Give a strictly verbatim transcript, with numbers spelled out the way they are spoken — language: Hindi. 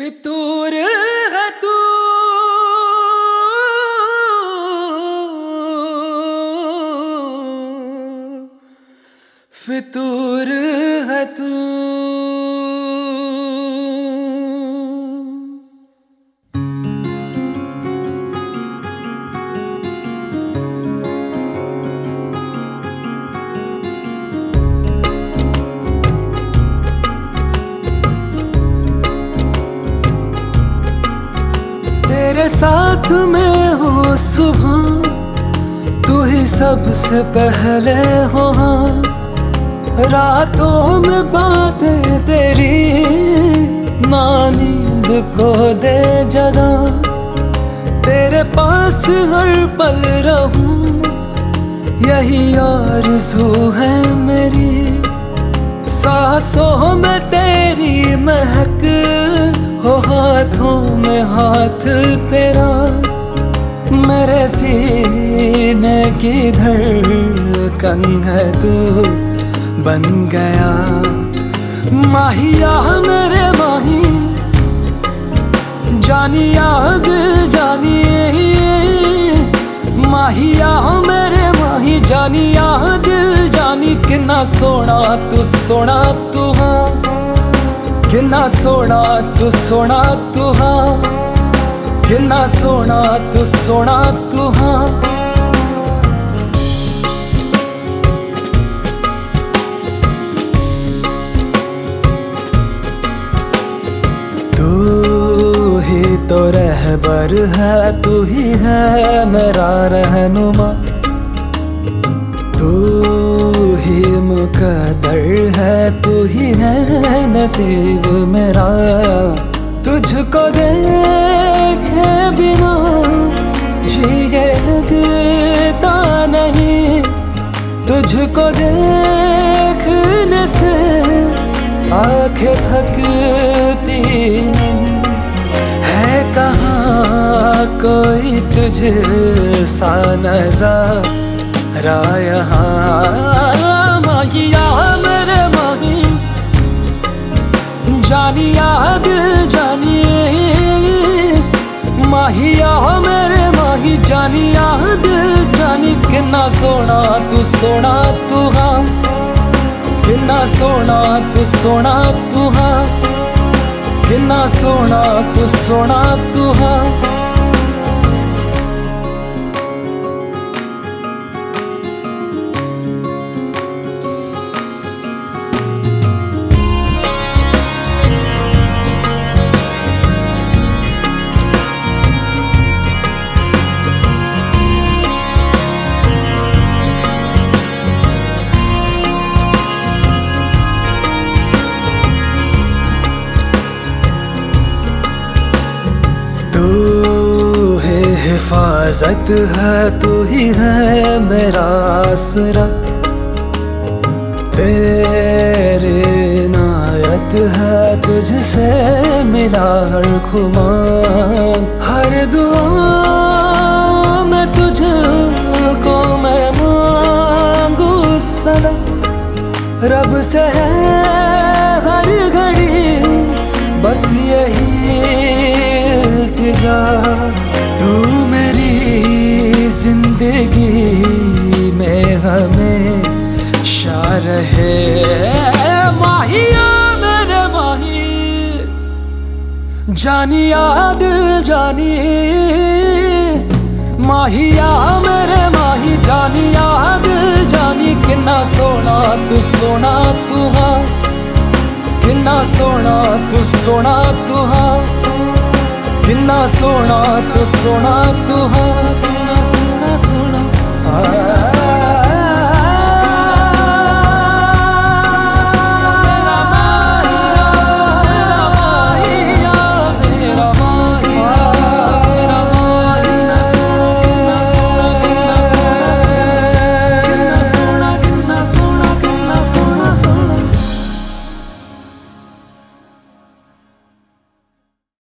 फितूर है तू, फितूर है तू। तेरे साथ में हो सुबह, तू ही सबसे पहले हो। हाँ, रातों में बातें तेरी ना नींद को दे जगा। तेरे पास हर पल रहूं, यही आरज़ू है मेरी। सांसों में तेरी महक हो, हाथों में हाथ तेरा। मेरे सीने की धड़कन है तू बन गया। माहिया मेरे माही, जानी आग जानी। माहिया मेरे माही, जानी आग जानी। कितना सोना तू सोना तू। हाँ, कितना सोना तू सोना तू। हाँ, कितना सोना तू सोना तू। हाँ, तू ही तो रहबर है, तू ही है मेरा रहनुमा। तू ही मुकद्दर है, तू ही है नसीब मेरा। तुझको देखे बिना जिए लगता नहीं। तुझको देखने से आंखें थकती नहीं। है कहाँ कोई तुझ सा नज़ारा यहाँ। माहिया मेरे माही, जानी आग जानी। माहिया मेरे माही, जानी आग जानी। कितना सोना तू सोना तू। हाँ, कितना सोना तू सोना तू। हाँ, कितना सोना तू सोना तू। हाँ, तू है हिफाजत है, तू ही है मेरा आसरा। तेरे इनायत है, तुझसे मिला हर खुमार। हर दुआ में तुझको मैं मांगू सदा। रब से है हर घड़ी बस यही इल्तिजा। तू मेरी जिंदगी में हमेशा रहे। माहिया मेरे माही, जानी याद जानी। माहिया मेरे माही, जानी याद जानी। कितना सोना तू सोना तू। हाँ, कितना सोना तू सोना तू। हाँ, कितना सोना तू सोना तू। हाँ, कितना सोना सोना।